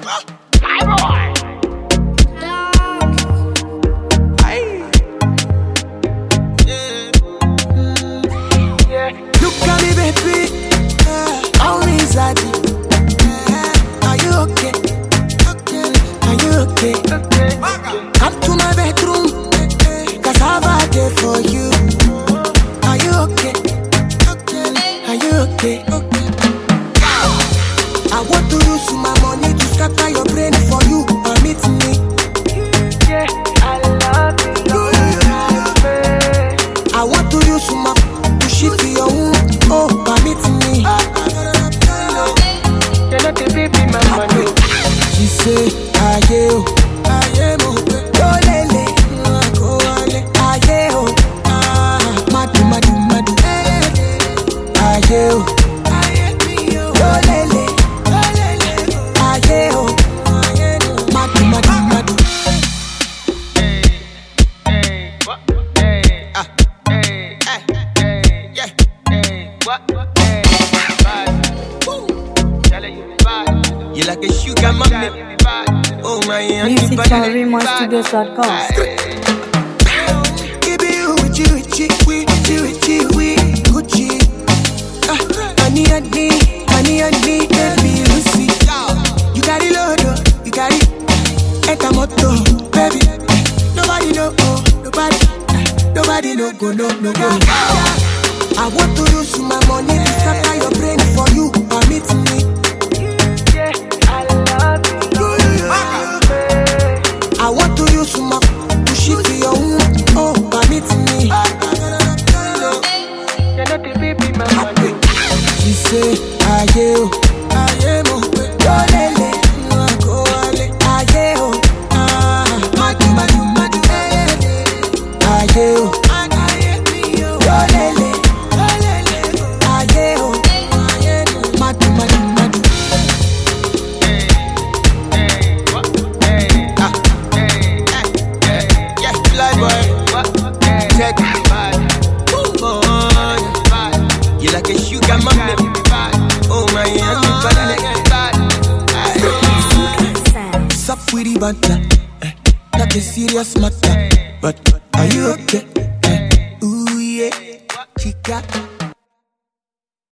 My boy. Look at me, baby. How is that? Are you okay? Are you okay? Come to my bedroom, 'cause I've a day for you. Are you okay? Are you okay? I want to use my money to scatter your brain for you. Permit me. Yeah, I love you. I want to use my to shift your own. Oh, permit me. You're not the baby, my money. She say, aye, oh, mo, go lele, go ale, aye, oh, madu, madu, madu, aye, oh, go lele, aye, oh, madu, madu, madu. You like a sugar mommy. Oh my, Music from RemoiStudios.com. Give you Gucci, honey, baby, Lucy. You got it, Lord, you got it. Etamoto, baby. Nobody know, nobody know, go, no. I want to use my money to scatter your brain for you. Permit me. Yeah, I love you. I want to use my to shift your own. Oh, permit me. You're not the baby, my money. She say, aye, oh, mo, go lele, go ale, aye, oh, madu, madu, madu, aye, oh, go lele, aye, oh, madu, madu, madu. Yeah, fly boy, check it. You like a sugar mommy. Oh my, sup with the banter, like a serious matter. But are you okay? Ooh yeah, chica.